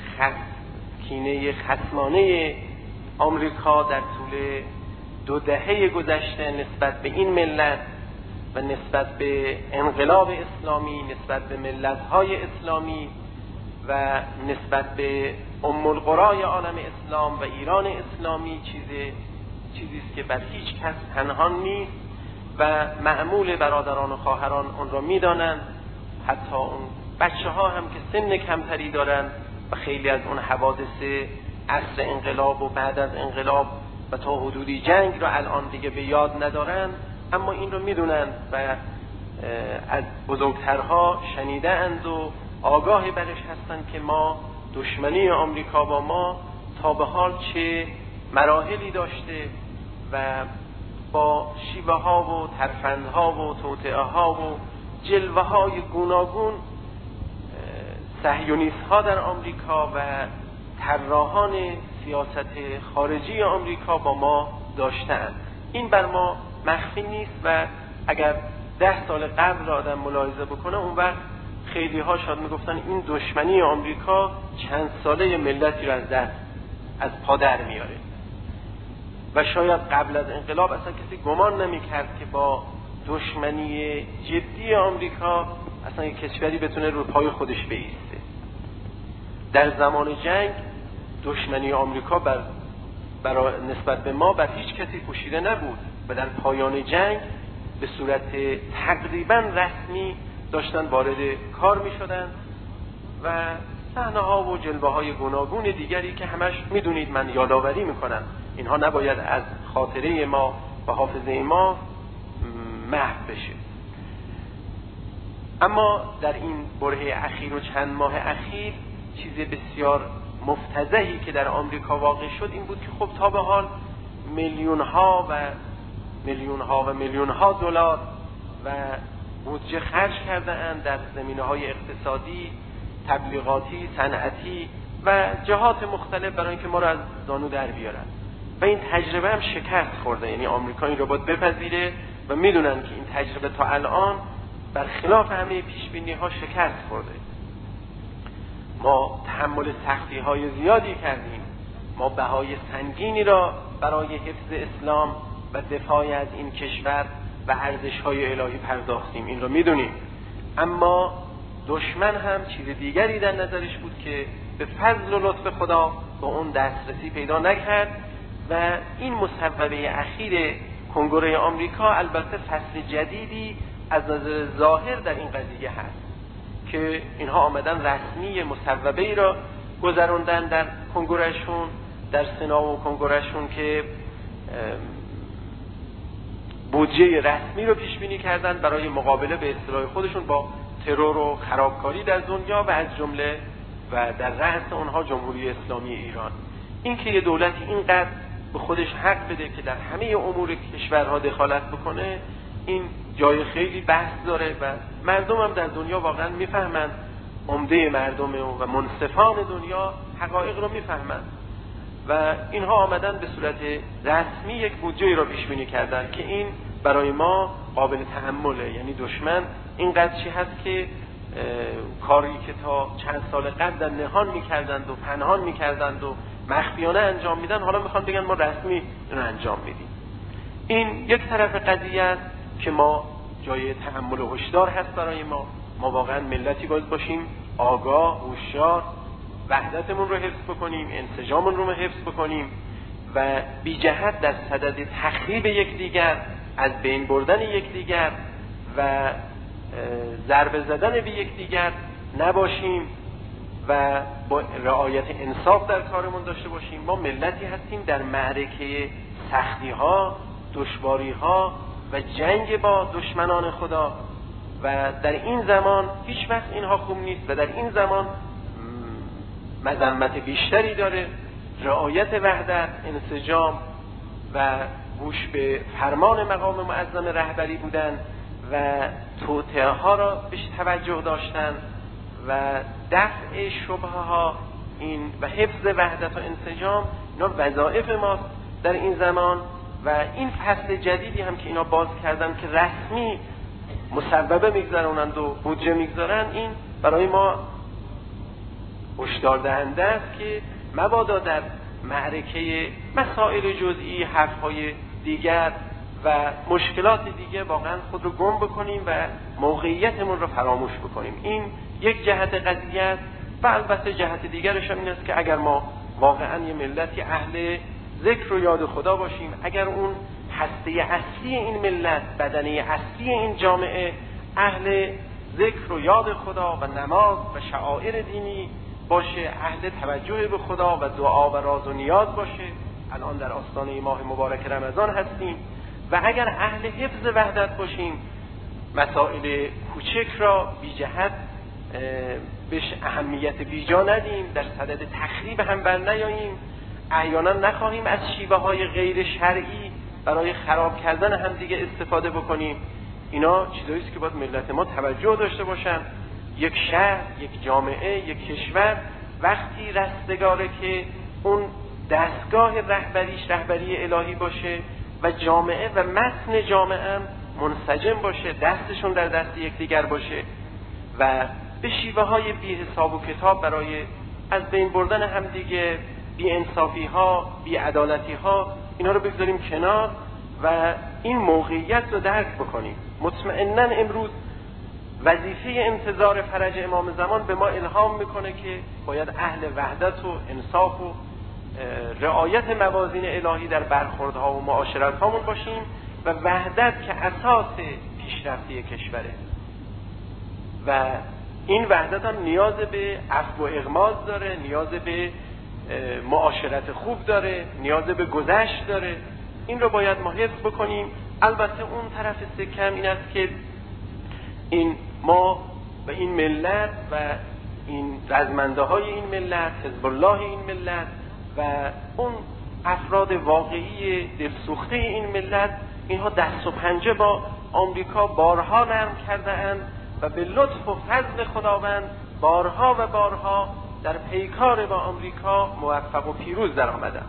کینه خصمانه آمریکا در طول 2 دهه گذشته نسبت به این ملت و نسبت به انقلاب اسلامی، نسبت به ملت‌های اسلامی و نسبت به ام القرای عالم اسلام و ایران اسلامی چیزی است که بر هیچ کس پنهان نیست و معمول برادران و خواهران اون را می‌دانند. حتی اون بچه‌ها هم که سن کمتری دارند و خیلی از اون حوادث عصر انقلاب و بعد از انقلاب و تا حدودی جنگ را الان دیگه به یاد ندارند، اما این رو میدونند و از بزرگترها شنیدند و آگاه برش هستند که ما دشمنی آمریکا با ما تا به حال چه مراحلی داشته و با شیوه ها و ترفندها و توطئه ها و جلوه های گوناگون صهیونیست ها در آمریکا و طراحان سیاست خارجی آمریکا با ما داشتند. این بر ما مخفی نیست و اگر 10 سال قبل را آدم ملاحظه بکنه اون وقت خیلی ها شاید میگفتن این دشمنی آمریکا چند ساله ملتی را از پا در میاره و شاید قبل از انقلاب اصلا کسی گمان نمیکرد که با دشمنی جدی آمریکا اصلا یک کشوری بتونه روی پای خودش بایسته. در زمان جنگ دشمنی آمریکا نسبت به ما بر هیچ کسی پوشیده نبود و در پایان جنگ به صورت تقریبا رسمی داشتن وارد کار می شدن و صحنه ها و جلوه های گوناگون دیگری که همش میدونید من یادآوری میکنم، اینها نباید از خاطره ما و حافظه ما محو بشه. اما در این بره اخیر و چند ماه اخیر چیز بسیار مفتضحی که در آمریکا واقع شد این بود که خب تا به حال میلیون ها دلار و بودجه خرج کرده اند در زمینه‌های اقتصادی، تبلیغاتی، صنعتی و جهات مختلف برای اینکه ما را از زانو در بیارن و این تجربه هم شکست خورده. یعنی آمریکا این رو باید بپذیره و میدونن که این تجربه تا الان برخلاف همه پیشبینی‌ها شکست خورده. ما تحمل سختی‌های زیادی کردیم، ما بهای سنگینی را برای حفظ اسلام و دفاع از این کشور و ارزش‌های الهی پرداختیم، این رو میدونیم. اما دشمن هم چیز دیگری در نظرش بود که به فضل و لطف خدا به اون دسترسی پیدا نکرد و این مسببه اخیر کنگره آمریکا البته فصل جدیدی از نظر ظاهر در این قضیه هست که اینها آمدن رسمی مسببه‌ای را گذروندن در کنگرهشون، در سنا و کنگرهشون که بودجه رسمی رو پیش بینی کردن برای مقابله به اصطلاح خودشون با ترور و خرابکاری در دنیا و از جمله و در رأس اونها جمهوری اسلامی ایران. این که یه دولتی اینقدر به خودش حق بده که در همه امور کشورها دخالت بکنه، این جای خیلی بحث داره و مردم هم در دنیا واقعا میفهمند، عمده مردم و منصفان دنیا حقایق رو میفهمند و اینها آمدن به صورت رسمی یک بودجه را پیش بینی کردن که این برای ما قابل تحمله. یعنی دشمن اینقدر چی هست که کاری که تا چند سال قبل در نهان میکردند و پنهان میکردند و مخفیانه انجام میدن، حالا میخوان بگن ما رسمی اینو انجام میدیم. این یک طرف قضیه است که ما جای تحمل و هشدار هست برای ما واقعا ملتی باید باشیم آگاه، هوشیار، وحدتمون رو حفظ بکنیم، انسجاممون رو حفظ بکنیم و بی جهت در صدد تخریب یکدیگر، از بین بردن یکدیگر و ضربه زدن به یکدیگر نباشیم و با رعایت انصاف در کارمون داشته باشیم. ما ملتی هستیم در معرکه سختی‌ها، دشواری‌ها و جنگ با دشمنان خدا و در این زمان هیچ وقت اینها خوب نیست و در این زمان مذمت بیشتری داره. رعایت وحدت، انسجام و گوش به فرمان مقام معظم رهبری بودن و توطئه ها را بهش توجه داشتن و دفع شبهه ها این و حفظ وحدت و انسجام، اینا وظایف ماست در این زمان. و این فصل جدیدی هم که اینا باز کردن که رسمی مسببه میگذارونند و بودجه میگذارن، این برای ما هشدار دهنده است که مبادا در معرکه مسائل جزئی، حرفهای دیگر و مشکلات دیگه واقعا خود رو گم بکنیم و موقعیتمون رو فراموش بکنیم. این یک جهت قضیه است. و البته جهت دیگرش هم این است که اگر ما واقعا یه ملتی اهل ذکر و یاد خدا باشیم، اگر اون هسته اصلی این ملت، بدنه اصلی این جامعه اهل ذکر و یاد خدا و نماز و شعائر دینی باشه، اهل توجه به خدا و دعا و راز و نیاز باشه، الان در آستانه ماه مبارک رمضان هستیم، و اگر اهل حفظ وحدت باشیم، مسائل کوچک را بی جهت بهش اهمیت بیجا ندیم، در صدد تخریب هم بر نیاییم، احیانا نخواهیم از شیوه های غیر شرعی برای خراب کردن هم دیگه استفاده بکنیم. اینا چیزایی است که باید ملت ما توجه داشته باشن. یک شهر، یک جامعه، یک کشور وقتی رستگاره که اون دستگاه رهبریش رهبری الهی باشه و جامعه و متن جامعه هم منسجم باشه، دستشون در دست یکدیگر باشه و به شیوه های بی حساب و کتاب برای از بین بردن هم دیگه، بی انصافی ها، بی عدالتی ها، اینا رو بگذاریم کنار و این موقعیت رو درک بکنیم. مطمئناً امروز وظیفه انتظار فرج امام زمان به ما الهام میکنه که باید اهل وحدت و انصاف و رعایت موازین الهی در برخوردها و معاشرت‌هامون باشیم و وحدت که اساس پیشرفتی کشوره و این وحدت هم نیاز به عفو و اغماض داره، نیاز به معاشرت خوب داره، نیاز به گذشت داره. این رو باید ما حفظ بکنیم. البته اون طرف سکم این است که این ما و این ملت و این رزمنده های این ملت، حزب الله این ملت و اون افراد واقعی دلسوخته این ملت، اینها دست و پنجه با آمریکا بارها نرم کرده اند و به لطف و فضل خداوند بارها و بارها در پیکار با آمریکا موفق و پیروز در آمدند.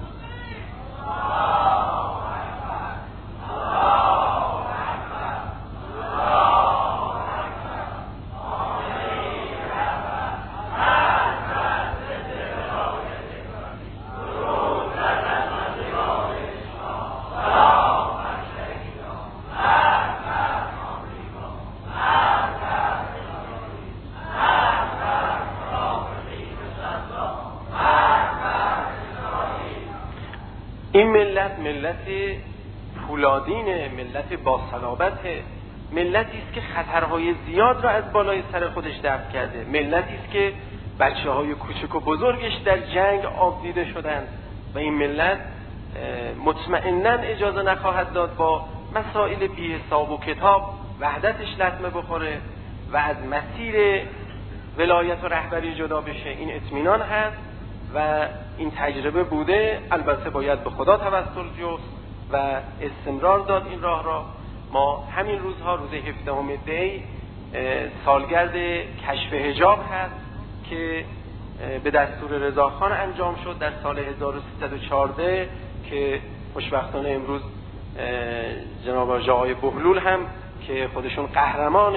این ملت پولادینه، ملت با صلابت، ملتی است که خطرهای زیاد را از بالای سر خودش دفع کرده، ملتی است که بچه‌های کوچک و بزرگش در جنگ آب دیده شدند و این ملت مطمئناً اجازه نخواهد داد با مسائل بی حساب و کتاب وحدتش لطمه بخوره و از مسیر ولایت و رهبری جدا بشه. این اطمینان هست و این تجربه بوده. البته باید به خدا توسل جست و استمرار داد این راه را. ما همین روزها، روز 17 دی سالگرد کشف حجاب هست که به دستور رضاخان انجام شد در سال 1314 که خوشبختانه امروز جناب آقای بهلول هم که خودشون قهرمان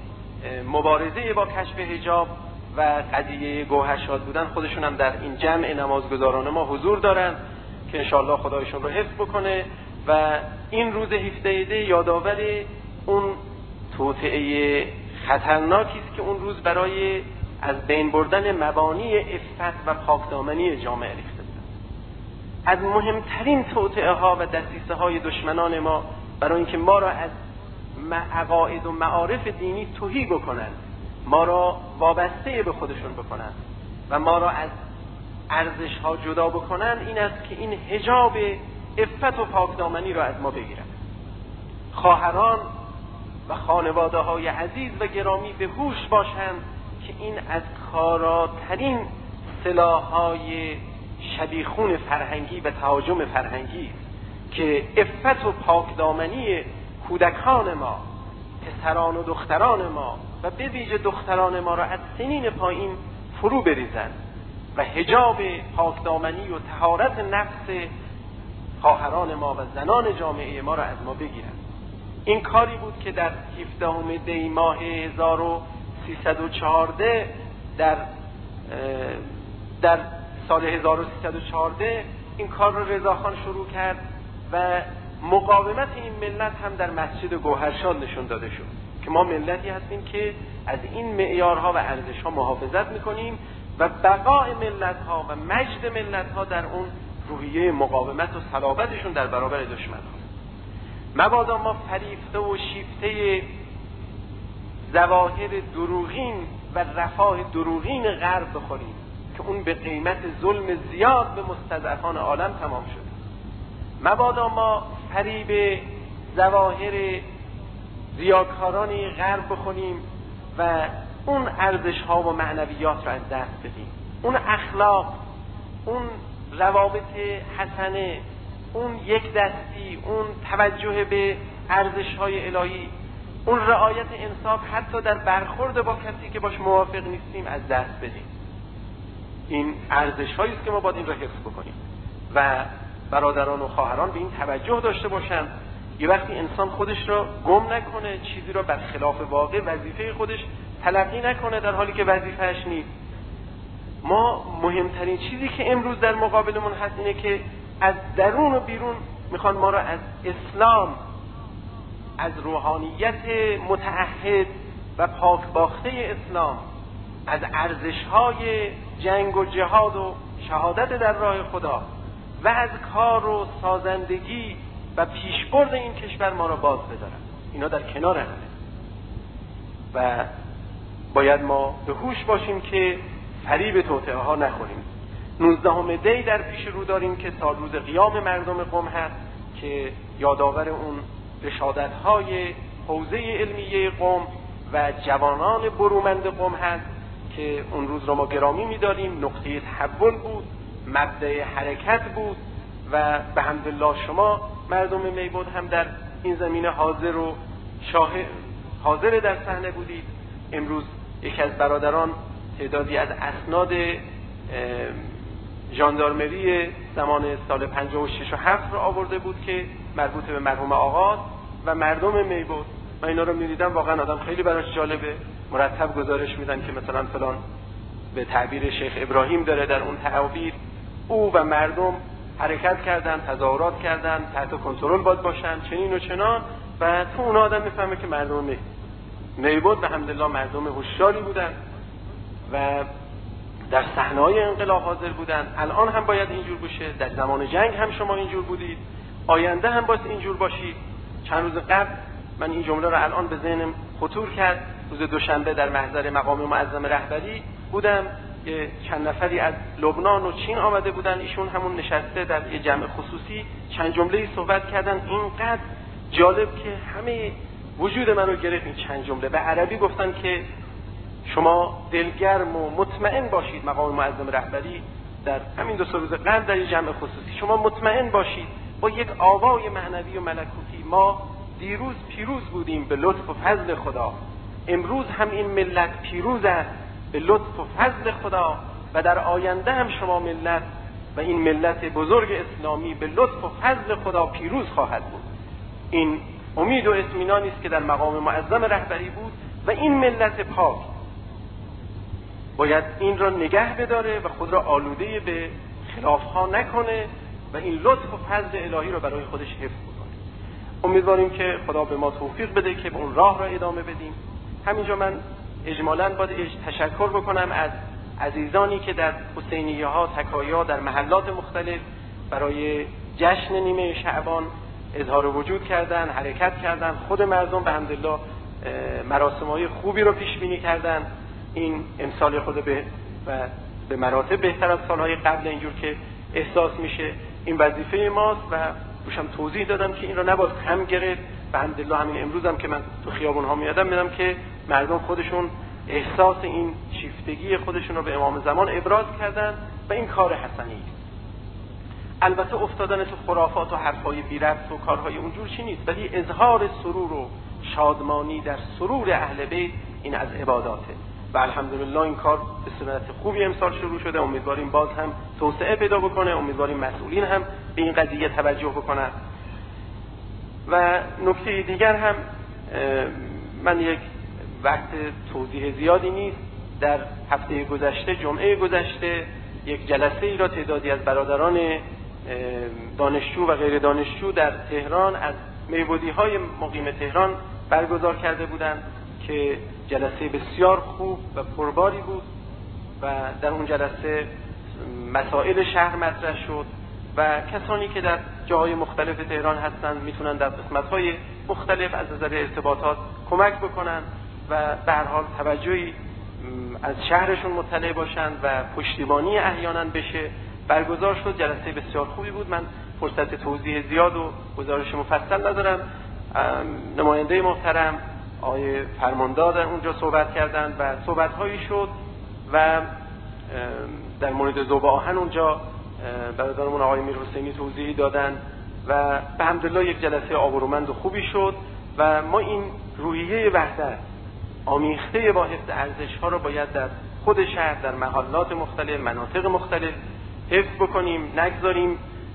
مبارزه با کشف حجاب و قضیه گوهرشاد بودن، خودشون هم در این جمع نمازگزاران ما حضور دارن که انشاءالله خدایشون رو حفظ بکنه. و این روز 17 دی یادآور اون توطئه خطرناکی است که اون روز برای از بین بردن مبانی عفت و پاکدامنی جامعه ریخته بود. از مهمترین توطئه ها و دسیسه های دشمنان ما برای اینکه ما را از عقاید و معارف دینی تهی بکنند، ما را وابسته به خودشون بکنند و ما را از ارزش ها جدا بکنند، این است که این حجاب عفت و پاکدامنی را از ما بگیرند. خواهران و خانواده های عزیز و گرامی به هوش باشند که این از کاراترین سلاح‌های شبیخون فرهنگی و تهاجم فرهنگی که عفت و پاکدامنی کودکان ما، پسران و دختران ما و به ویژه دختران ما را از سنین پایین فرو بریزند و حجاب پاکدامنی و طهارت نفس خواهران ما و زنان جامعه ما را از ما بگیرند. این کاری بود که در 17 دی ماه 1314 در سال 1314 این کار را رضاخان شروع کرد و مقاومت این ملت هم در مسجد گوهرشاد نشون داده شد که ما ملتی هستیم که از این معیارها و ارزشها محافظت میکنیم و بقای ملتها و مجد ملتها در اون روحیه مقاومت و صلابتشون در برابر دشمن ها. مبادا ما فریفته و شیفته ظواهر دروغین و رفاه دروغین غرب بخوریم که اون به قیمت ظلم زیاد به مستضعفان عالم تمام شد. مبادا ما فریب ظواهر ریاکارانی غرب بخوریم و اون ارزش ها و معنویات را از دست بدیم. اون اخلاق، اون روابط حسنه، اون یک دستی، اون توجه به ارزش های الهی، اون رعایت انصاف حتی در برخورد با کسی که باش موافق نیستیم از دست بدیم. این ارزش هایی است که ما باید این را حفظ بکنیم و برادران و خواهران به این توجه داشته باشند یه وقتی انسان خودش را گم نکنه، چیزی را برخلاف واقع وظیفه خودش تلقی نکنه در حالی که وظیفه‌اش نیست. ما مهمترین چیزی که امروز در مقابلمون هست اینه که از درون و بیرون میخوان ما را از اسلام، از روحانیت متعهد و پاکباخته اسلام، از ارزش‌های جنگ و جهاد و شهادت در راه خدا و از کار و سازندگی و پیشبرد این کشور ما را باز بدارن. اینا در کنار همه و باید ما به هوش باشیم که فریب توطئه ها نخوریم. 19 دی در پیش رو داریم که سال روز قیام مردم قم هست که یادآور اون رشادت های حوزه علمیه قم و جوانان برومند قم هست که اون روز را ما گرامی می‌داریم. نقطه تحول بود، مبدأ حرکت بود و به حمدالله شما مردم میبود هم در این زمینه حاضر و حاضر در صحنه بودید. امروز یکی از برادران تعدادی از اسناد ژاندارمری زمان سال 56 و 7 رو آورده بود که مربوط به مرحوم آغاز و مردم میبود. من اینا رو می‌دیدم واقعا آدم خیلی براش جالبه. مرتب گزارش میدن که مثلا فلان به تعبیر شیخ ابراهیم داره در اون تعابیر او و مردم حرکت کردن، تظاهرات کردن، تحت کنترل باید باشن، چنین و چنان و تو اون آدم میفهمه که مردم میبود به حمدالله مردم هوشیاری بودن و در صحنه‌های انقلاب حاضر بودن. الان هم باید اینجور بشه، در زمان جنگ هم شما اینجور بودید، آینده هم باید اینجور باشید. چند روز قبل من این جمله رو الان به ذهنم خطور کرد. روز دوشنبه در محضر مقام معظم رهبری بودم، یه چند نفری از لبنان و چین آمده بودن، ایشون همون نشسته در یه جمع خصوصی چند جمله‌ای صحبت کردن اینقدر جالب که همه وجود من رو گرفت. این چند جمله به عربی گفتن که شما دلگرم و مطمئن باشید، مقام معظم رهبری در همین 2 روز قبل در یه جمع خصوصی، شما مطمئن باشید با یک آوای معنوی و ملکوتی ما دیروز پیروز بودیم به لطف و فضل خدا، امروز هم این ملت پیروز است به لطف و فضل خدا و در آینده هم شما ملت و این ملت بزرگ اسلامی به لطف و فضل خدا پیروز خواهد بود. این امید و اطمینانی است که در مقام معظم رهبری بود و این ملت پاک باید این را نگه بداره و خود را آلوده به خلافها نکنه و این لطف و فضل الهی را برای خودش حفظ بکنه. امیدواریم که خدا به ما توفیق بده که به اون راه را ادامه بدیم. همینجا من اجمالاً باید تشکر بکنم از عزیزانی که در حسینیه ها، تکایا در محلات مختلف برای جشن نیمه شعبان اظهار وجود کردن، حرکت کردن. خود مردم به حمدالله مراسم‌های خوبی رو پیش بینی کردن. این امسال خود به مراتب بهتر از سالهای قبل اینجور که احساس میشه. این وظیفه ماست و روشم توضیح دادم که این را نباید کم گرفت و الحمدلله همین امروز هم که من تو خیابون ها میادم میدم که مردم خودشون احساس این شیفتگی خودشون رو به امام زمان ابراز کردن و این کار حسنی است. البته افتادن تو خرافات و حرفای بی ربط و کارهای اونجور چی نیست، ولی اظهار سرور و شادمانی در سرور اهل بیت این از عباداته و الحمدلله این کار به صورت خوبی امسال شروع شده. امیدواریم باز هم توسعه پیدا بکنه، امیدواریم مسئولین هم به این قضیه توجه بکنن. و نکته دیگر هم من یک وقت توضیح زیادی نیست، در هفته گذشته جمعه گذشته یک جلسه ای را تعدادی از برادران دانشجو و غیر دانشجو در تهران از میبودی های مقیم تهران برگزار کرده بودند که جلسه بسیار خوب و پرباری بود و در اون جلسه مسائل شهر مطرح شد و کسانی که در جاهای مختلف تهران هستند میتونن در قسمت‌های مختلف از نظر ارتباطات کمک بکنن و به هر حال توجهی از شهرشون مطلع باشند و پشتیبانی احیانا بشه. برگزار شد، جلسه بسیار خوبی بود. من فرصت توضیح زیاد و گزارش مفصل ندارم. نماینده محترم آقای فرماندار در اونجا صحبت کردند و صحبت‌هایی شد و در مورد ذوب آهن اونجا برادرمون آقای میرحسینی توضیحی دادن و به حمدالله یک جلسه آبرومند و خوبی شد و ما این روحیه وحدت آمیخته با حفظ ارزش‌ها رو باید در خود شهر در محلات مختلف، مناطق مختلف حفظ بکنیم، نگذاریم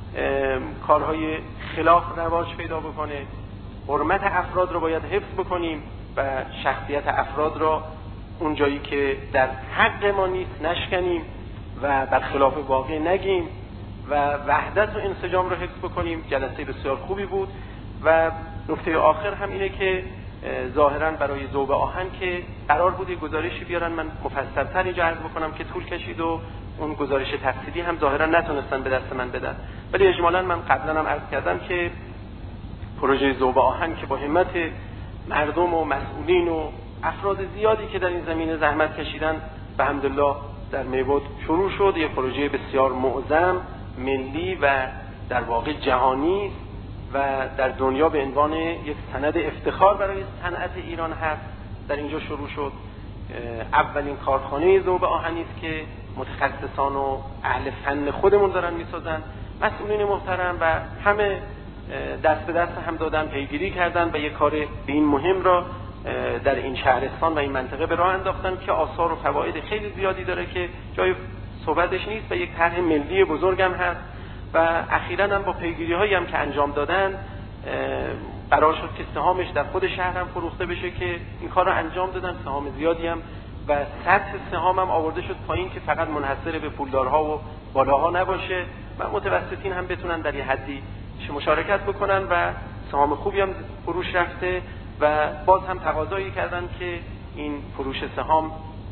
کارهای خلاف رواج پیدا بکنه. حرمت افراد رو باید حفظ بکنیم و شخصیت افراد را اون جایی که در حق ما نیست نشکنیم و برخلاف واقع نگیم و وحدت و انسجام رو حفظ بکنیم. جلسه بسیار خوبی بود و نکته آخر هم اینه که ظاهراً برای ذوب آهن که قرار بود گزارشی بیارن، من مفصل‌تر اینجا عرض بکنم که طول کشید و اون گزارش تفصیلی هم ظاهراً نتونستن به دست من بدن، ولی اجمالاً من قبلا هم عرض کردم که پروژه ذوب آهن که با همت مردم و مسئولین و افراد زیادی که در این زمینه زحمت کشیدن به حمدالله در میبود شروع شد. یک پروژه بسیار معظم، ملی و در واقع جهانی و در دنیا به عنوان یک سند افتخار برای صنعت ایران هست. در اینجا شروع شد. اولین کارخانه ذوب آهنی است که متخصصان و اهل فن خودمون دارن میسازن. مسئولین محترم و همه دست به دست هم دادن، پیگیری کردن و یک کار به این مهم را در این شهرستان و این منطقه به راه انداختن که آثار و فواید خیلی زیادی داره که جای صحبتش نیست و یک طرح ملی بزرگم هست. و اخیراً هم با پیگیری‌هایی هم که انجام دادن قرار شد که سهامش در خود شهر هم فروخته بشه که این کار رو انجام دادن. سهام زیادی هم و سطح سهام هم آورده شد پایین که فقط منحصر به پولدارها و بالاها نباشه و متوسطین هم بتونن در یه حدی مشارکت بکنن و سهام خوبی هم فروش رفته و باز هم تقاضایی کردن که این فروش سهام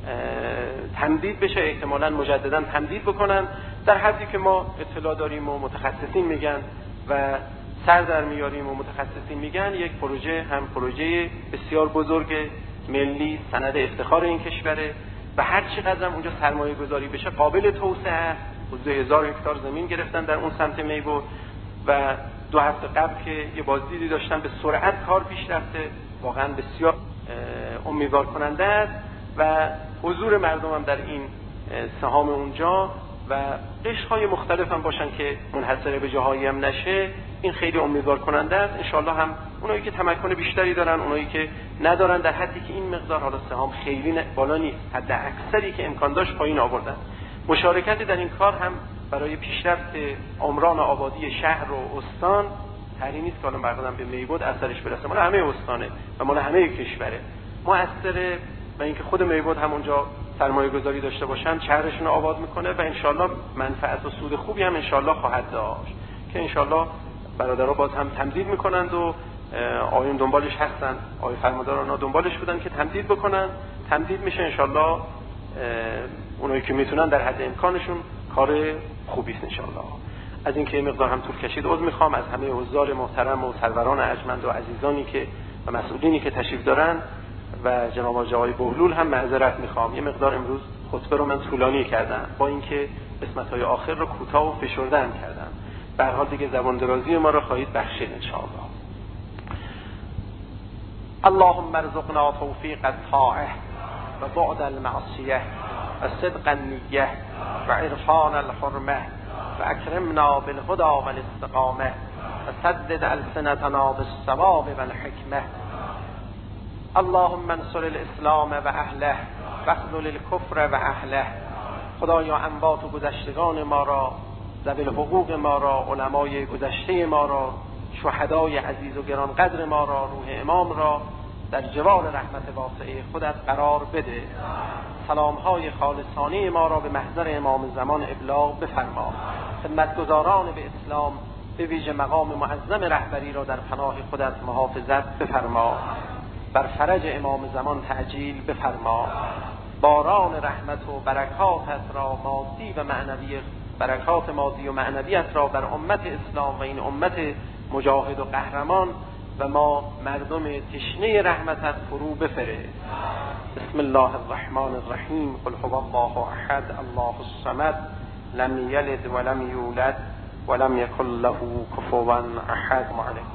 تمدید بشه، احتمالاً مجددا تمدید بکنن در حدی که ما اطلاع داریم و متخصصین میگن و سر در میاریم و متخصصین میگن. یک پروژه هم پروژه بسیار بزرگ ملی، سند افتخار این کشوره و هر چقدر هم اونجا سرمایه گذاری بشه قابل توسعه است. حدود 1000 هکتار زمین گرفتن در اون سمت میبود و 2 هفته قبل که یه بازدیدی داشتن به سرعت کار پیش رفته، واقعا بسیار امیدوار کننده است و حضور مردم هم در این سهام اونجا و قشرهای مختلف هم باشن که منحصر به جاهایی هم نشه، این خیلی امیدوار کننده است. انشالله هم اونایی که تمکن بیشتری دارن، اونایی که ندارن در حدی که این مقدار حالا سهام خیلی بالا نیست، حد اکثری که امکان داشت پایین آوردن. مشارکت در این کار هم برای پیشرفت عمران آبادی شهر و استان طریقی نیست که حالا مردم به میبود اثرش برسه، مال همه استانه و مال همه کشوره. مؤثره و اینکه خود میبود هم اونجا سرمایه گذاری داشته باشن شهرشون رو آباد میکنه و انشالله منفعت و سود خوبی هم انشالله خواهد داشت که انشالله برادرها باز هم تمدید میکنند و آقایون دنبالش هستن، آقای فرمانداران دنبالش بودن که تمدید بکنن، تمدید میشه انشالله. اونایی که میتونن در حد امکانشون کار خوبی است انشالله. از اینکه مقدار هم طول کشید عذر میخوام از همه حضار محترم و سروران ارجمند و عزیزانی که و مسئولینی که تشریف دارن و جناب آقای بهلول هم معذرت میخوام. یه مقدار امروز خطبه رو من طولانی کردم با اینکه قسمت‌های آخر رو کوتاه و فشرده کردم. به هر حال دیگه زبان درازی ما رو خواهید بخشید انشاءالله. اللهم ارزقنا توفیق الطاعه و بعد المعصیه و صدق النیه و عرفان الحرمه و اکرمنا بالهدى والاستقامه و سدد السنتنا بالصواب والحکمه. اللهم انصر الاسلام و اهله و اخذل الکفر و اهله. خدایا اموات و گذشتگان ما را، ذوی الحقوق ما را، علمای گذشته ما را، شهدای عزیز و گرانقدر ما را، روح امام را در جوار رحمت واسعه خودت قرار بده. سلامهای خالصانه ما را به محضر امام زمان ابلاغ بفرما. خدمتگزاران به اسلام به ویژه مقام معظم رهبری را در پناه خودت محافظت بفرما. بر فرج امام زمان تعجیل بفرما. باران رحمت و برکاتت را مادی و معنوی، برکات مادی و معنویت را بر امت اسلام و این امت مجاهد و قهرمان و ما مردم تشنه رحمتت فرو بفرست. بسم الله الرحمن الرحیم. قل هو الله احد الله الصمد لم یلد ولم یولد ولم یکن له کفوا احد.